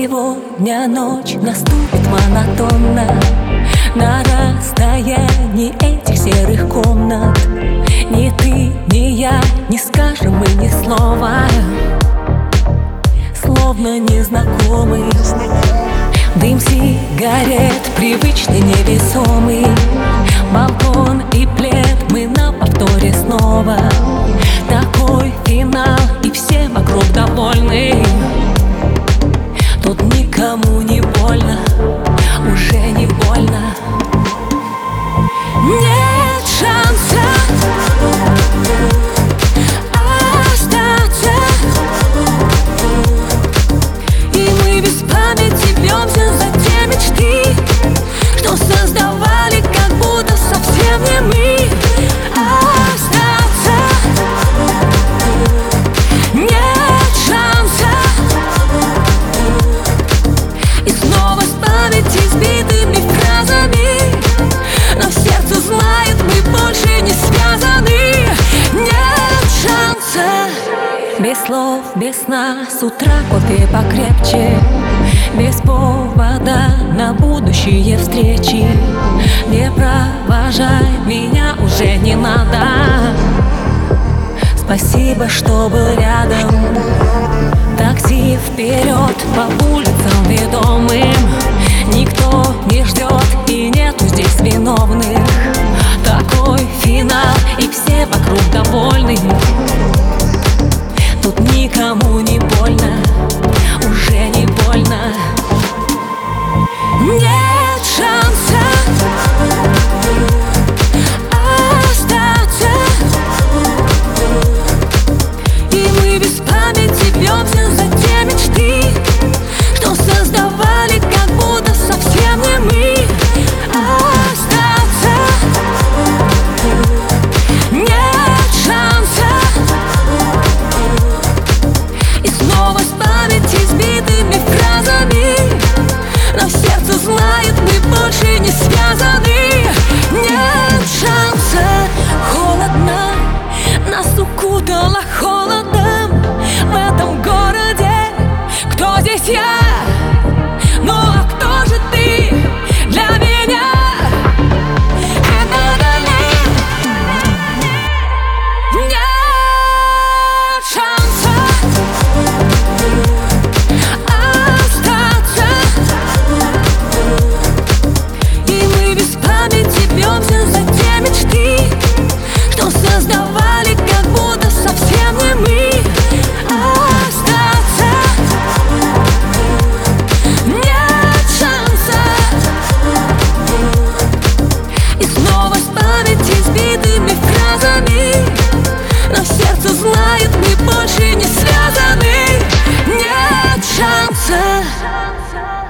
сегодня ночь наступит монотонно, на расстоянии этих серых комнат. Ни ты, ни я не скажем мы ни слова, словно незнакомый. Дым сигарет, привычный, невесомый. Балкон и плед, мы на повторе снова. Такой финал, и все вокруг довольны. Тут никому не больно, уже не больно. Нет шанса остаться, и мы без памяти бьемся за те мечты, что создавали, как будто совсем не мы. Остаться нет шанса, и снова с памяти сбитыми фразами, но сердце знает, мы больше не связаны. Нет шанса. Без слов, без сна, с утра кофе покрепче, без повода на будущие встречи. Не провожай меня, уже не надо. Спасибо, что был рядом. Такси вперед по улицам ведомым. Никто не ждет и нету здесь виновных. Такой финал, и все вокруг довольны. Тут никому не больно, уже не больно. Нет шанса остаться, и мы без памяти бьемся за те мечты, что создавали, как будто совсем не мы. Остаться нет шанса, и снова с памяти сбитыми фразами, но сердце знает, мы больше не связаны. Нет шанса. Холодно, нас укутало холодом в этом городе. Кто здесь я? Ну а кто же ты для меня? Нет шанса остаться, и мы без памяти бьемся за те мечты, что создавали, как будто совсем не мы. Остаться нет шанса, и снова с памяти сбитыми фразами, но сердце знает, мы больше не связаны. Нет шанса.